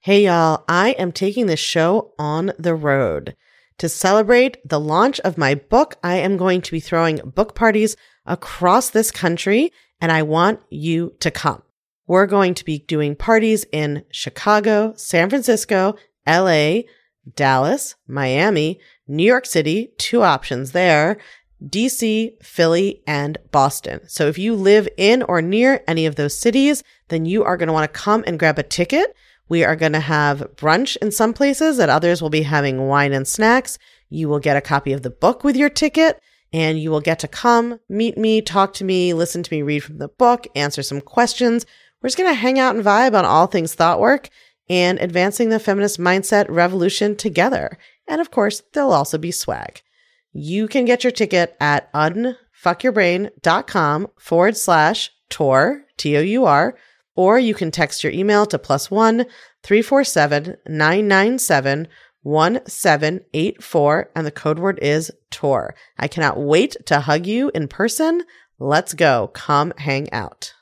Hey y'all, I am taking this show on the road. To celebrate the launch of my book, I am going to be throwing book parties across this country, and I want you to come. We're going to be doing parties in Chicago, San Francisco, LA, Dallas, Miami, New York City, 2 options there, DC, Philly, and Boston. So if you live in or near any of those cities, then you are going to want to come and grab a ticket. We are going to have brunch in some places, at others we'll be having wine and snacks. You will get a copy of the book with your ticket, and you will get to come, meet me, talk to me, listen to me read from the book, answer some questions. We're just going to hang out and vibe on all things thought work and advancing the feminist mindset revolution together. And of course, there'll also be swag. You can get your ticket at unfuckyourbrain.com/tour, T-O-U-R, or you can text your email to +1 347 997 1784, and the code word is TOUR. I cannot wait to hug you in person. Let's go. Come hang out.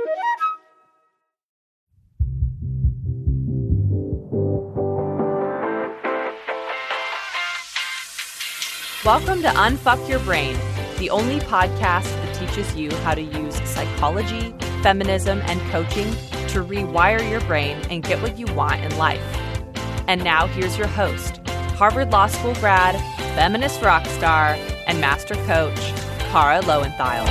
Welcome to Unfuck Your Brain, the only podcast that teaches you how to use psychology, feminism, and coaching to rewire your brain and get what you want in life. And now here's your host, Harvard Law School grad, feminist rock star, and master coach, Kara Loewentheil.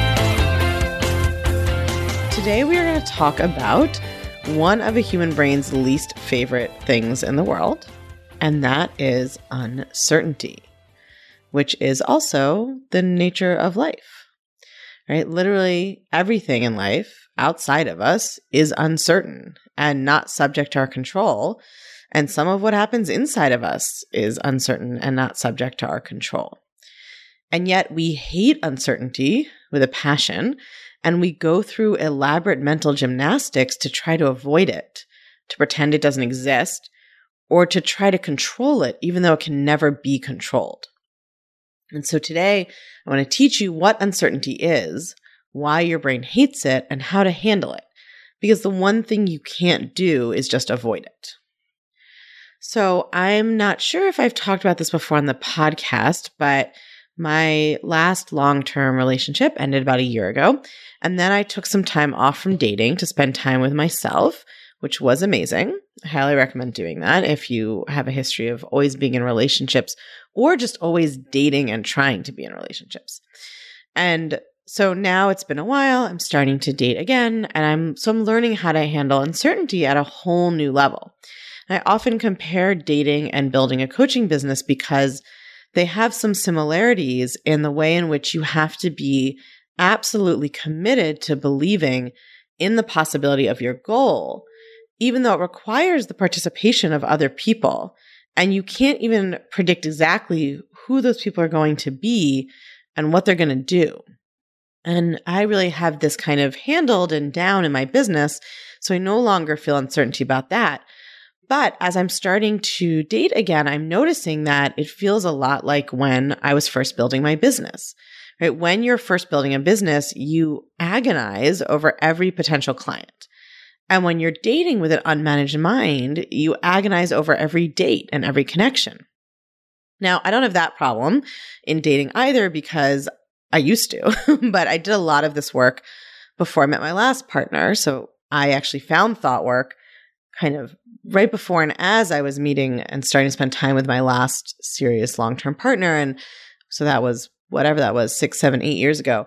Today we are going to talk about one of a human brain's least favorite things in the world, and that is uncertainty, which is also the nature of life, right? Literally everything in life outside of us is uncertain and not subject to our control. And some of what happens inside of us is uncertain and not subject to our control. And yet we hate uncertainty with a passion, and we go through elaborate mental gymnastics to try to avoid it, to pretend it doesn't exist, or to try to control it, even though it can never be controlled. And so today, I want to teach you what uncertainty is, why your brain hates it, and how to handle it. Because the one thing you can't do is just avoid it. So I'm not sure if I've talked about this before on the podcast, but my last long-term relationship ended about a year ago. And then I took some time off from dating to spend time with myself, which was amazing. I highly recommend doing that if you have a history of always being in relationships or just always dating and trying to be in relationships. And so now it's been a while. I'm starting to date again, and I'm learning how to handle uncertainty at a whole new level. And I often compare dating and building a coaching business because they have some similarities in the way in which you have to be absolutely committed to believing in the possibility of your goal, even though it requires the participation of other people. And you can't even predict exactly who those people are going to be and what they're going to do. And I really have this kind of handled and down in my business, so I no longer feel uncertainty about that. But as I'm starting to date again, I'm noticing that it feels a lot like when I was first building my business, right? When you're first building a business, you agonize over every potential client. And when you're dating with an unmanaged mind, you agonize over every date and every connection. Now, I don't have that problem in dating either because I used to, but I did a lot of this work before I met my last partner. So I actually found thought work kind of right before and as I was meeting and starting to spend time with my last serious long-term partner. And so that was whatever that was, 6, 7, 8 years ago.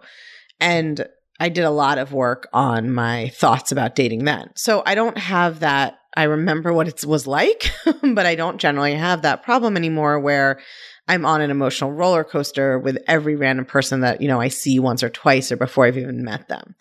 And I did a lot of work on my thoughts about dating then. So I don't have that. I remember what it was like, but I don't generally have that problem anymore where I'm on an emotional roller coaster with every random person that, I see once or twice or before I've even met them.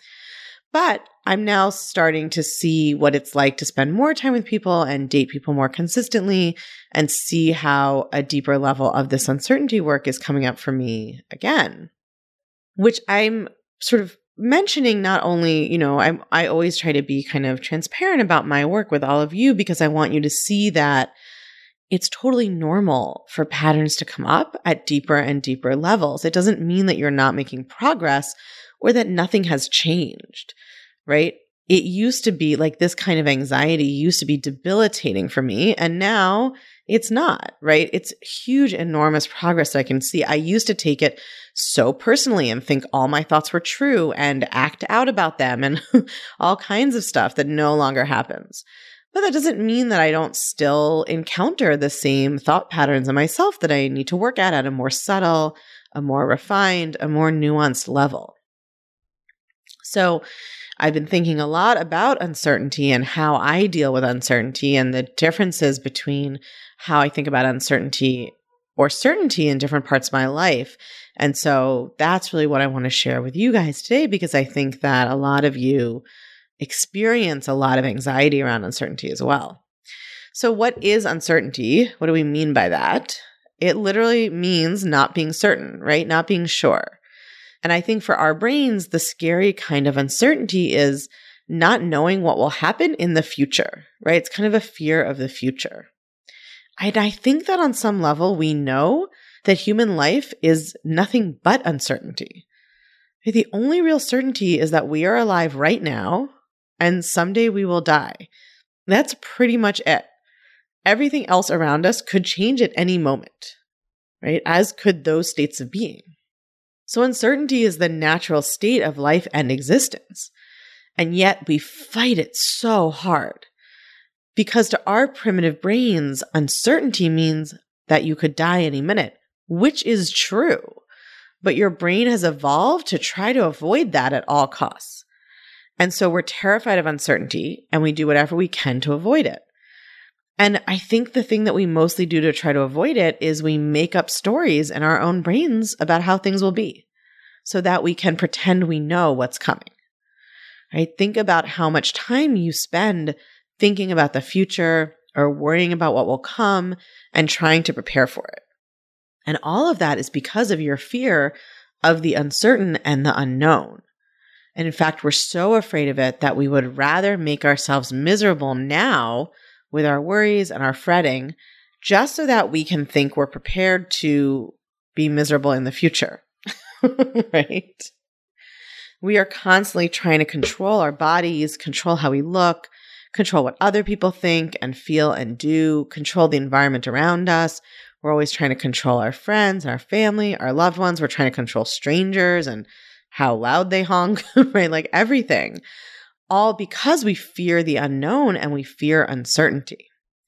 But I'm now starting to see what it's like to spend more time with people and date people more consistently and see how a deeper level of this uncertainty work is coming up for me again, which I'm sort of mentioning not only, I always try to be kind of transparent about my work with all of you because I want you to see that it's totally normal for patterns to come up at deeper and deeper levels. It doesn't mean that you're not making progress or that nothing has changed, right? it used to be like this kind of anxiety used to be debilitating for me. And now it's not, right? It's huge, enormous progress that I can see. I used to take it so personally and think all my thoughts were true and act out about them and all kinds of stuff that no longer happens. But that doesn't mean that I don't still encounter the same thought patterns in myself that I need to work at a more subtle, a more refined, a more nuanced level. So I've been thinking a lot about uncertainty and how I deal with uncertainty and the differences between how I think about uncertainty or certainty in different parts of my life. And so that's really what I want to share with you guys today, because I think that a lot of you experience a lot of anxiety around uncertainty as well. So what is uncertainty? What do we mean by that? It literally means not being certain, right? Not being sure. And I think for our brains, the scary kind of uncertainty is not knowing what will happen in the future, right? It's kind of a fear of the future. And I think that on some level, we know that human life is nothing but uncertainty. The only real certainty is that we are alive right now, and someday we will die. That's pretty much it. Everything else around us could change at any moment, right? As could those states of being. So uncertainty is the natural state of life and existence. And yet we fight it so hard. Because to our primitive brains, uncertainty means that you could die any minute, which is true. But your brain has evolved to try to avoid that at all costs. And so we're terrified of uncertainty, and we do whatever we can to avoid it. And I think the thing that we mostly do to try to avoid it is we make up stories in our own brains about how things will be so that we can pretend we know what's coming. Right? Think about how much time you spend thinking about the future or worrying about what will come and trying to prepare for it. And all of that is because of your fear of the uncertain and the unknown. And in fact, we're so afraid of it that we would rather make ourselves miserable now with our worries and our fretting, just so that we can think we're prepared to be miserable in the future, right? We are constantly trying to control our bodies, control how we look, control what other people think and feel and do, control the environment around us. We're always trying to control our friends, our family, our loved ones. We're trying to control strangers and how loud they honk, right? Like everything. All because we fear the unknown and we fear uncertainty.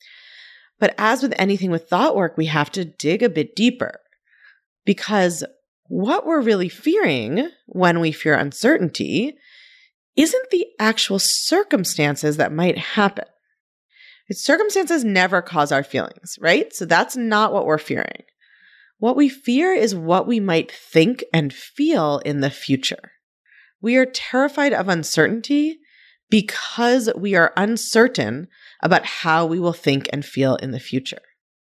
But as with anything with thought work, we have to dig a bit deeper, because what we're really fearing when we fear uncertainty isn't the actual circumstances that might happen. Circumstances never cause our feelings, right? So that's not what we're fearing. What we fear is what we might think and feel in the future. We are terrified of uncertainty because we are uncertain about how we will think and feel in the future.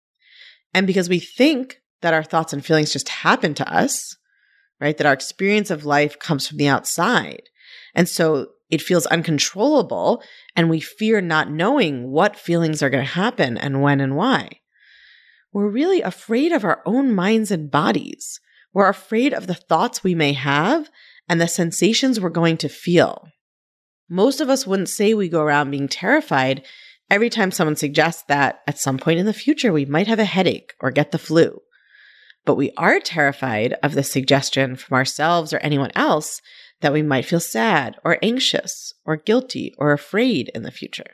And because we think that our thoughts and feelings just happen to us, right? That our experience of life comes from the outside. And so it feels uncontrollable, and we fear not knowing what feelings are going to happen and when and why. We're really afraid of our own minds and bodies. We're afraid of the thoughts we may have and the sensations we're going to feel. Most of us wouldn't say we go around being terrified every time someone suggests that at some point in the future we might have a headache or get the flu. But we are terrified of the suggestion from ourselves or anyone else that we might feel sad or anxious or guilty or afraid in the future.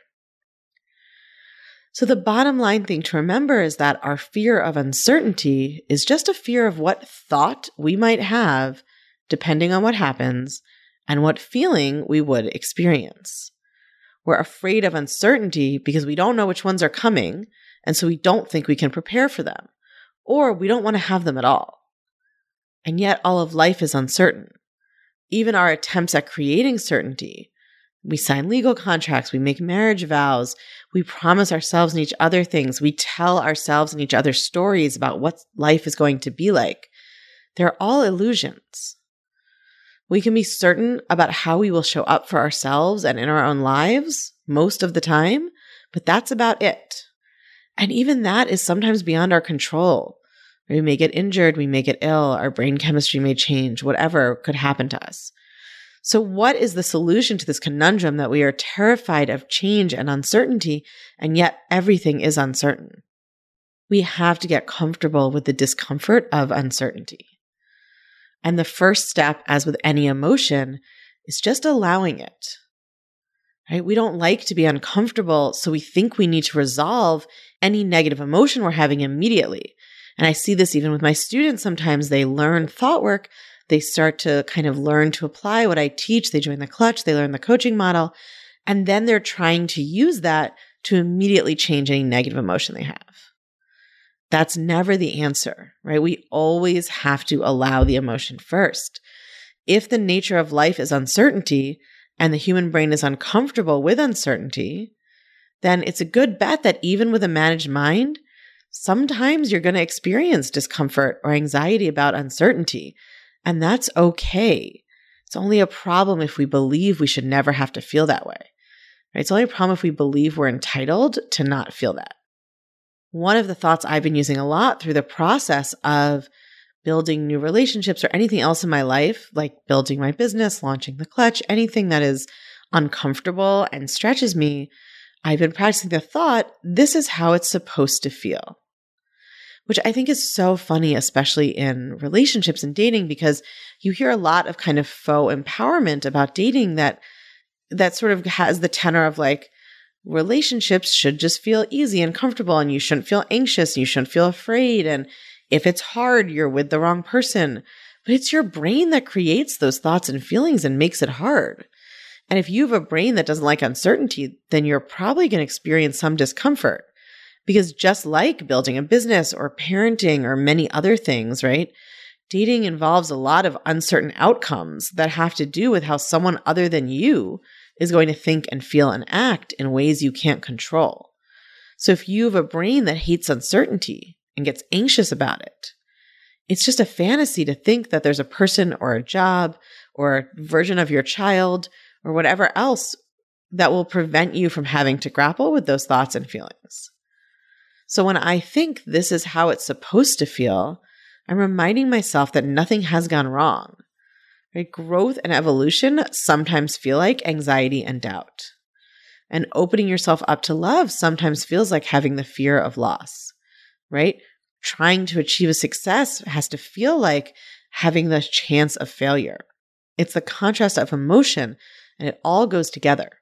So the bottom line thing to remember is that our fear of uncertainty is just a fear of what thought we might have depending on what happens and what feeling we would experience. We're afraid of uncertainty because we don't know which ones are coming, and so we don't think we can prepare for them, or we don't want to have them at all. And yet all of life is uncertain. Even our attempts at creating certainty. We sign legal contracts, we make marriage vows, we promise ourselves and each other things, we tell ourselves and each other stories about what life is going to be like. They're all illusions. We can be certain about how we will show up for ourselves and in our own lives most of the time, but that's about it. And even that is sometimes beyond our control. We may get injured, we may get ill, our brain chemistry may change, whatever could happen to us. So what is the solution to this conundrum that we are terrified of change and uncertainty, and yet everything is uncertain? We have to get comfortable with the discomfort of uncertainty. And the first step, as with any emotion, is just allowing it. Right? We don't like to be uncomfortable, so we think we need to resolve any negative emotion we're having immediately. And I see this even with my students. Sometimes they learn thought work. They start to kind of learn to apply what I teach. They join the clutch. They learn the coaching model. And then they're trying to use that to immediately change any negative emotion they have. That's never the answer, right? We always have to allow the emotion first. If the nature of life is uncertainty and the human brain is uncomfortable with uncertainty, then it's a good bet that even with a managed mind, sometimes you're going to experience discomfort or anxiety about uncertainty. And that's okay. It's only a problem if we believe we should never have to feel that way. Right? It's only a problem if we believe we're entitled to not feel that. One of the thoughts I've been using a lot through the process of building new relationships or anything else in my life, like building my business, launching the clutch, anything that is uncomfortable and stretches me, I've been practicing the thought, this is how it's supposed to feel. Which I think is so funny, especially in relationships and dating, because you hear a lot of kind of faux empowerment about dating that sort of has the tenor of like, relationships should just feel easy and comfortable, and you shouldn't feel anxious, and you shouldn't feel afraid, and if it's hard, you're with the wrong person. But it's your brain that creates those thoughts and feelings and makes it hard. And if you have a brain that doesn't like uncertainty, then you're probably going to experience some discomfort. Because just like building a business or parenting or many other things, right? Dating involves a lot of uncertain outcomes that have to do with how someone other than you is going to think and feel and act in ways you can't control. So if you have a brain that hates uncertainty and gets anxious about it, it's just a fantasy to think that there's a person or a job or a version of your child or whatever else that will prevent you from having to grapple with those thoughts and feelings. So when I think this is how it's supposed to feel, I'm reminding myself that nothing has gone wrong. Right? Growth and evolution sometimes feel like anxiety and doubt. And opening yourself up to love sometimes feels like having the fear of loss, right? Trying to achieve a success has to feel like having the chance of failure. It's the contrast of emotion, and it all goes together.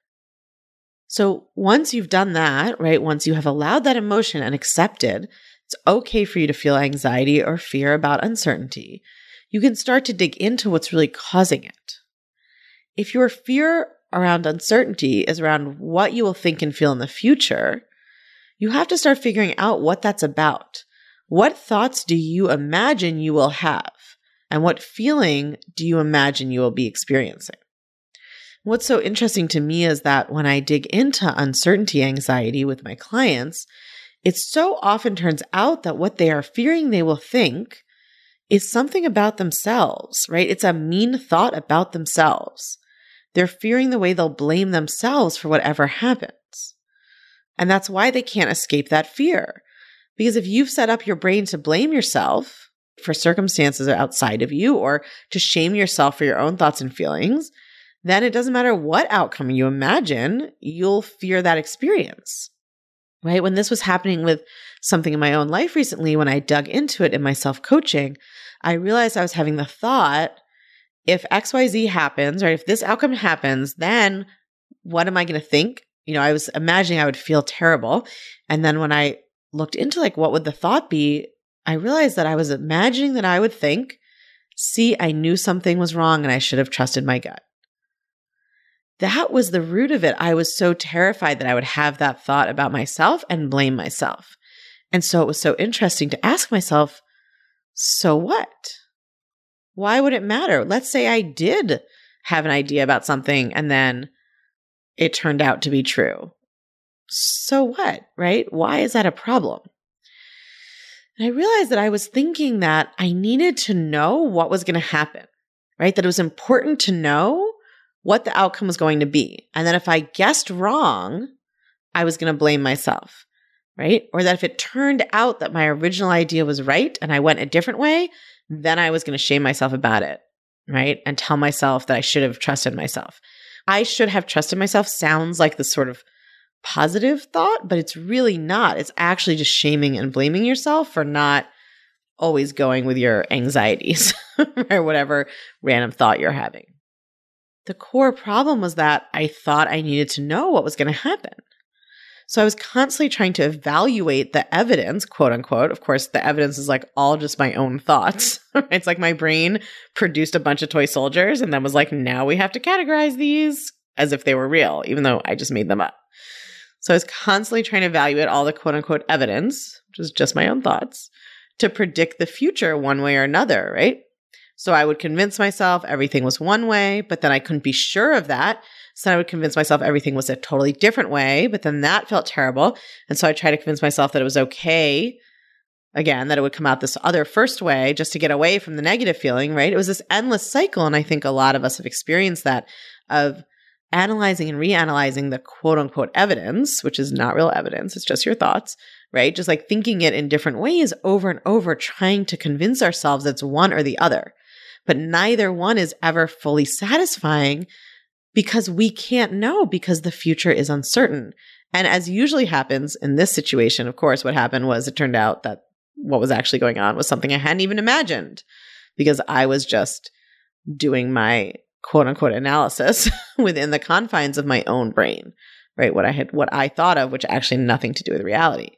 So once you've done that, right, once you have allowed that emotion and accepted, it's okay for you to feel anxiety or fear about uncertainty. You can start to dig into what's really causing it. If your fear around uncertainty is around what you will think and feel in the future, you have to start figuring out what that's about. What thoughts do you imagine you will have? And what feeling do you imagine you will be experiencing? What's so interesting to me is that when I dig into uncertainty anxiety with my clients, it so often turns out that what they are fearing they will think is something about themselves, right? It's a mean thought about themselves. They're fearing the way they'll blame themselves for whatever happens. And that's why they can't escape that fear. Because if you've set up your brain to blame yourself for circumstances outside of you or to shame yourself for your own thoughts and feelings, then it doesn't matter what outcome you imagine, you'll fear that experience. Right? When this was happening with something in my own life recently, when I dug into it in my self-coaching, I realized I was having the thought, if XYZ happens, or if this outcome happens, then what am I going to think? I was imagining I would feel terrible. And then when I looked into what would the thought be, I realized that I was imagining that I would think, see, I knew something was wrong and I should have trusted my gut. That was the root of it. I was so terrified that I would have that thought about myself and blame myself. And so it was so interesting to ask myself, so what? Why would it matter? Let's say I did have an idea about something and then it turned out to be true. So what, right? Why is that a problem? And I realized that I was thinking that I needed to know what was going to happen, right? That it was important to know what the outcome was going to be. And that if I guessed wrong, I was going to blame myself, right? Or that if it turned out that my original idea was right and I went a different way, then I was going to shame myself about it. right? And tell myself that I should have trusted myself. I should have trusted myself sounds like this sort of positive thought, but it's really not. It's actually just shaming and blaming yourself for not always going with your anxieties or whatever random thought you're having. The core problem was that I thought I needed to know what was going to happen. So I was constantly trying to evaluate the evidence, quote unquote. Of course, the evidence is like all just my own thoughts. It's like my brain produced a bunch of toy soldiers and then was like, now we have to categorize these as if they were real, even though I just made them up. So I was constantly trying to evaluate all the quote unquote evidence, which is just my own thoughts, to predict the future one way or another, right? So I would convince myself everything was one way, but then I couldn't be sure of that. So I would convince myself everything was a totally different way, but then that felt terrible. And so I tried to convince myself that it was okay, again, that it would come out this other first way just to get away from the negative feeling, right? It was this endless cycle. And I think a lot of us have experienced that of analyzing and reanalyzing the quote unquote evidence, which is not real evidence. It's just your thoughts, right? Just like thinking it in different ways over and over, trying to convince ourselves it's one or the other. But neither one is ever fully satisfying because we can't know because the future is uncertain. And as usually happens in this situation, of course, what happened was it turned out that what was actually going on was something I hadn't even imagined because I was just doing my quote unquote analysis within the confines of my own brain, right? What I thought of, which actually had nothing to do with reality.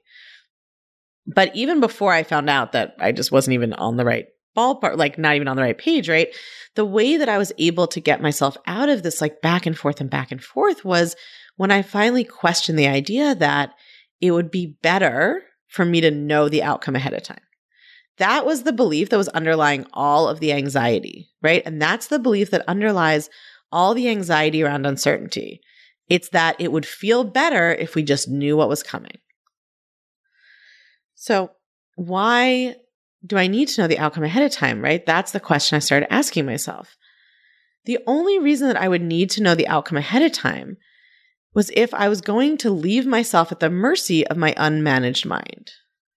But even before I found out that I just wasn't even on the right ballpark, like not even on the right page, right? The way that I was able to get myself out of this like back and forth was when I finally questioned the idea that it would be better for me to know the outcome ahead of time. That was the belief that was underlying all of the anxiety, right? And that's the belief that underlies all the anxiety around uncertainty. It's that it would feel better if we just knew what was coming. So why do I need to know the outcome ahead of time, right? That's the question I started asking myself. The only reason that I would need to know the outcome ahead of time was if I was going to leave myself at the mercy of my unmanaged mind.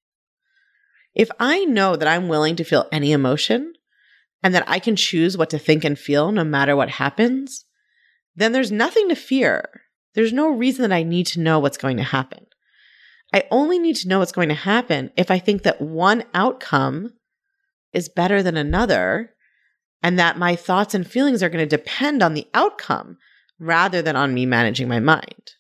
If I know that I'm willing to feel any emotion and that I can choose what to think and feel no matter what happens, then there's nothing to fear. There's no reason that I need to know what's going to happen. I only need to know what's going to happen if I think that one outcome is better than another and that my thoughts and feelings are going to depend on the outcome rather than on me managing my mind.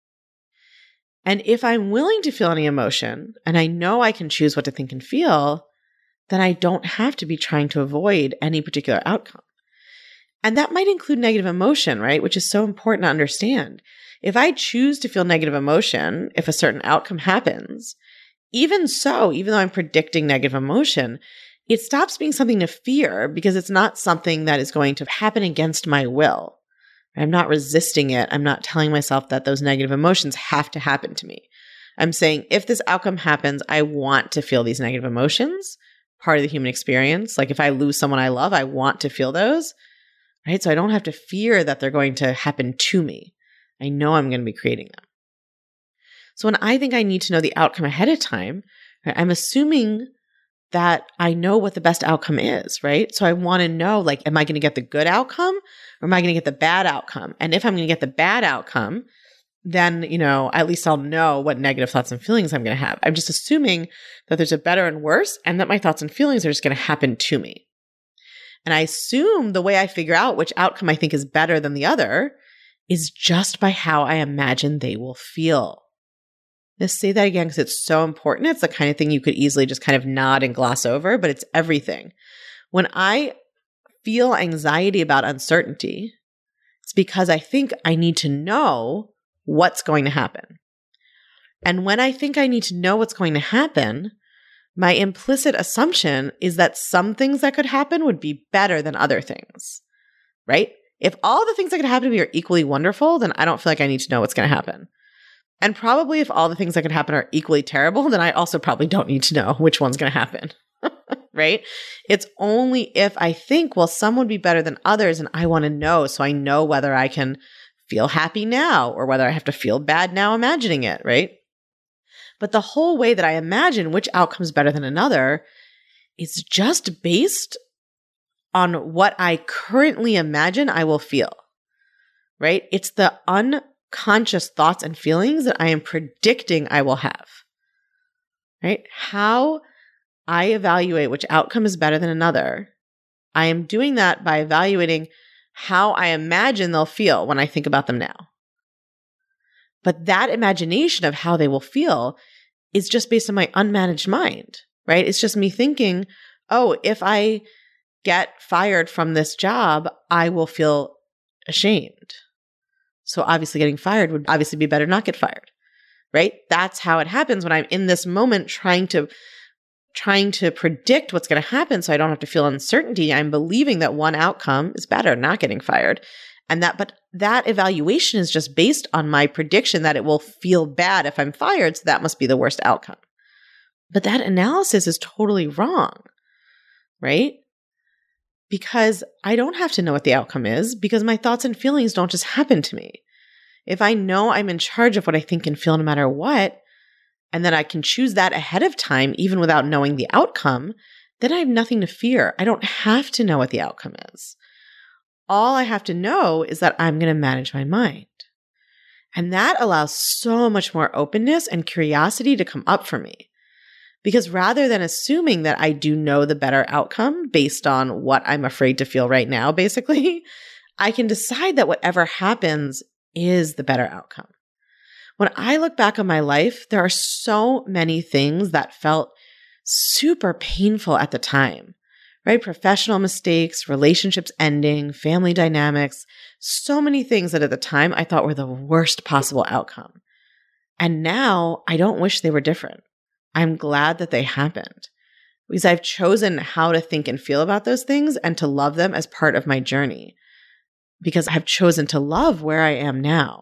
And if I'm willing to feel any emotion and I know I can choose what to think and feel, then I don't have to be trying to avoid any particular outcome. And that might include negative emotion, right? Which is so important to understand. If I choose to feel negative emotion, if a certain outcome happens, even though I'm predicting negative emotion, it stops being something to fear because it's not something that is going to happen against my will. I'm not resisting it. I'm not telling myself that those negative emotions have to happen to me. I'm saying if this outcome happens, I want to feel these negative emotions, part of the human experience. Like if I lose someone I love, I want to feel those, right? So I don't have to fear that they're going to happen to me. I know I'm going to be creating them. So when I think I need to know the outcome ahead of time, right, I'm assuming that I know what the best outcome is, right? So I want to know, like, am I going to get the good outcome or am I going to get the bad outcome? And if I'm going to get the bad outcome, then, at least I'll know what negative thoughts and feelings I'm going to have. I'm just assuming that there's a better and worse and that my thoughts and feelings are just going to happen to me. And I assume the way I figure out which outcome I think is better than the other is just by how I imagine they will feel. Let's say that again because it's so important. It's the kind of thing you could easily just kind of nod and gloss over, but it's everything. When I feel anxiety about uncertainty, it's because I think I need to know what's going to happen. And when I think I need to know what's going to happen, my implicit assumption is that some things that could happen would be better than other things, right? If all the things that could happen to me are equally wonderful, then I don't feel like I need to know what's going to happen. And probably if all the things that could happen are equally terrible, then I also probably don't need to know which one's going to happen, right? It's only if I think, well, some would be better than others and I want to know so I know whether I can feel happy now or whether I have to feel bad now imagining it, right? But the whole way that I imagine which outcome is better than another is just based on what I currently imagine I will feel, right? It's the unconscious thoughts and feelings that I am predicting I will have, right? How I evaluate which outcome is better than another, I am doing that by evaluating how I imagine they'll feel when I think about them now. But that imagination of how they will feel is just based on my unmanaged mind, right? It's just me thinking, oh, if I get fired from this job, I will feel ashamed. So obviously getting fired would obviously be better not get fired, right? That's how it happens when I'm in this moment trying to predict what's going to happen so I don't have to feel uncertainty. I'm believing that one outcome is better, not getting fired. But that evaluation is just based on my prediction that it will feel bad if I'm fired, so that must be the worst outcome. But that analysis is totally wrong, right? Because I don't have to know what the outcome is, because my thoughts and feelings don't just happen to me. If I know I'm in charge of what I think and feel no matter what, and then I can choose that ahead of time, even without knowing the outcome, then I have nothing to fear. I don't have to know what the outcome is. All I have to know is that I'm going to manage my mind. And that allows so much more openness and curiosity to come up for me. Because rather than assuming that I do know the better outcome based on what I'm afraid to feel right now, basically, I can decide that whatever happens is the better outcome. When I look back on my life, there are so many things that felt super painful at the time, right? Professional mistakes, relationships ending, family dynamics, so many things that at the time I thought were the worst possible outcome. And now I don't wish they were different. I'm glad that they happened because I've chosen how to think and feel about those things and to love them as part of my journey because I've chosen to love where I am now.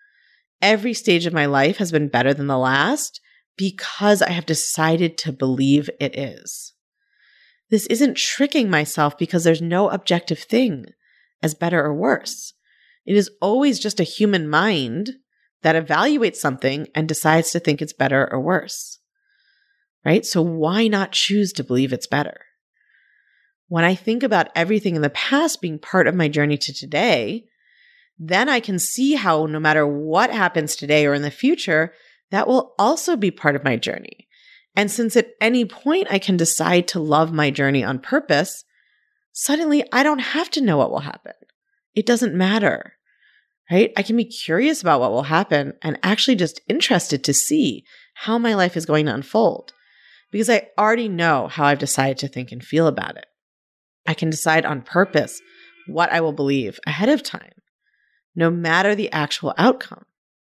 Every stage of my life has been better than the last because I have decided to believe it is. This isn't tricking myself because there's no objective thing as better or worse. It is always just a human mind that evaluates something and decides to think it's better or worse. Right? So why not choose to believe it's better? When I think about everything in the past being part of my journey to today, then I can see how no matter what happens today or in the future, that will also be part of my journey. And since at any point I can decide to love my journey on purpose, suddenly I don't have to know what will happen. It doesn't matter, right? I can be curious about what will happen and actually just interested to see how my life is going to unfold because I already know how I've decided to think and feel about it. I can decide on purpose what I will believe ahead of time, no matter the actual outcome.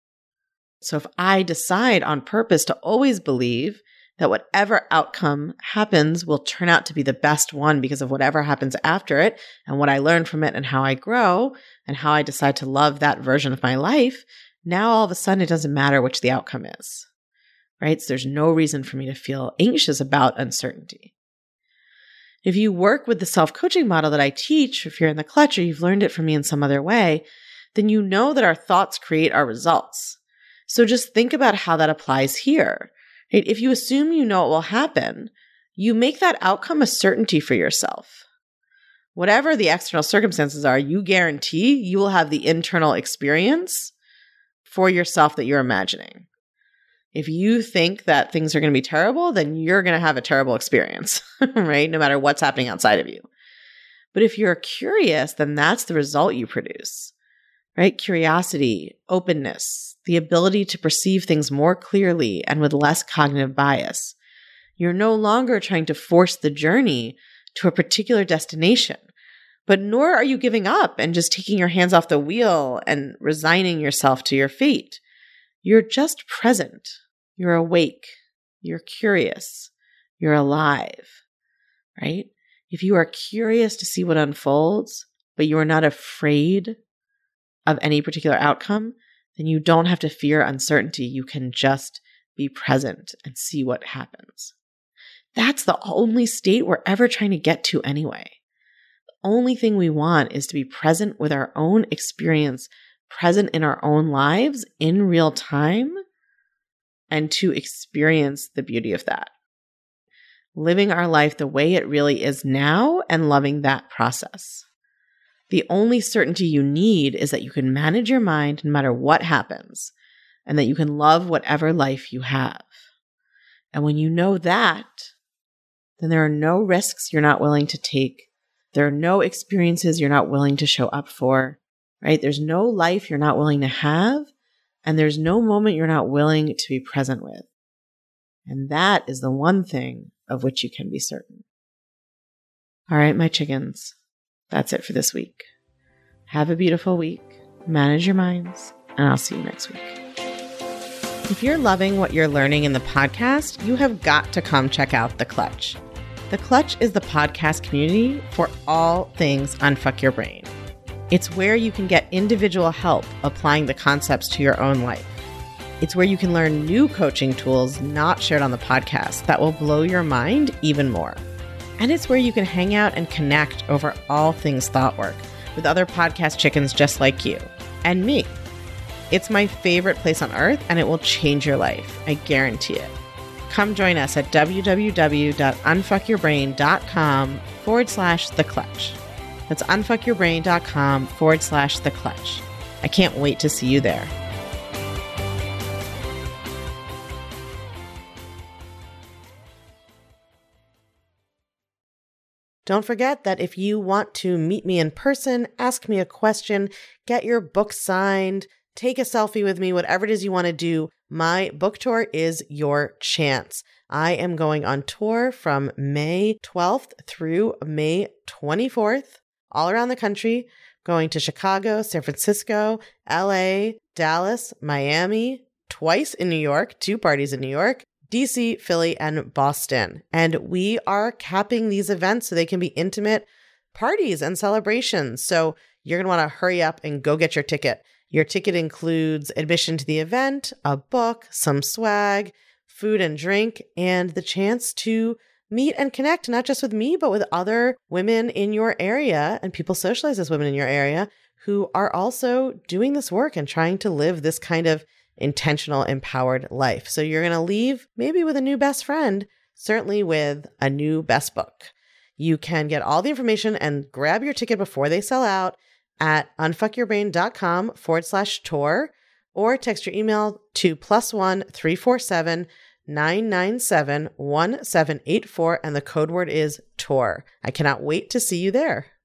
So if I decide on purpose to always believe that whatever outcome happens will turn out to be the best one because of whatever happens after it and what I learn from it and how I grow and how I decide to love that version of my life, now all of a sudden it doesn't matter which the outcome is, right? So there's no reason for me to feel anxious about uncertainty. If you work with the self-coaching model that I teach, if you're in the clutch or you've learned it from me in some other way, then you know that our thoughts create our results. So just think about how that applies here. Right? If you assume you know what will happen, you make that outcome a certainty for yourself. Whatever the external circumstances are, you guarantee you will have the internal experience for yourself that you're imagining. If you think that things are going to be terrible, then you're going to have a terrible experience, right? No matter what's happening outside of you. But if you're curious, then that's the result you produce, right? Curiosity, openness, the ability to perceive things more clearly and with less cognitive bias. You're no longer trying to force the journey to a particular destination, but nor are you giving up and just taking your hands off the wheel and resigning yourself to your fate. You're just present. You're awake. You're curious. You're alive, right? If you are curious to see what unfolds, but you are not afraid of any particular outcome, then you don't have to fear uncertainty. You can just be present and see what happens. That's the only state we're ever trying to get to anyway. The only thing we want is to be present with our own experience, present in our own lives in real time, and to experience the beauty of that. living our life the way it really is now and loving that process. The only certainty you need is that you can manage your mind no matter what happens, and that you can love whatever life you have. And when you know that, then there are no risks you're not willing to take. There are no experiences you're not willing to show up for, right? There's no life you're not willing to have, and there's no moment you're not willing to be present with. And that is the one thing of which you can be certain. All right, my chickens, that's it for this week. Have a beautiful week, manage your minds, and I'll see you next week. If you're loving what you're learning in the podcast, you have got to come check out The Clutch. The Clutch is the podcast community for all things Unfuck Your Brain. It's where you can get individual help applying the concepts to your own life. It's where you can learn new coaching tools not shared on the podcast that will blow your mind even more. And it's where you can hang out and connect over all things thought work with other podcast chickens just like you and me. It's my favorite place on earth, and it will change your life. I guarantee it. Come join us at www.unfuckyourbrain.com/The Clutch. That's unfuckyourbrain.com/The Clutch. I can't wait to see you there. Don't forget that if you want to meet me in person, ask me a question, get your book signed, take a selfie with me, whatever it is you want to do, my book tour is your chance. I am going on tour from May 12th through May 24th, all around the country, going to Chicago, San Francisco, LA, Dallas, Miami, twice in New York, 2 parties in New York, DC, Philly, and Boston. And we are capping these events so they can be intimate parties and celebrations. So you're going to want to hurry up and go get your ticket. Your ticket includes admission to the event, a book, some swag, food and drink, and the chance to meet and connect, not just with me, but with other women in your area and people socialized as women in your area who are also doing this work and trying to live this kind of intentional, empowered life. So you're going to leave maybe with a new best friend, certainly with a new best book. You can get all the information and grab your ticket before they sell out at unfuckyourbrain.com/tour, or text your email to +1 347 997 1784, and the code word is tour. I cannot wait to see you there.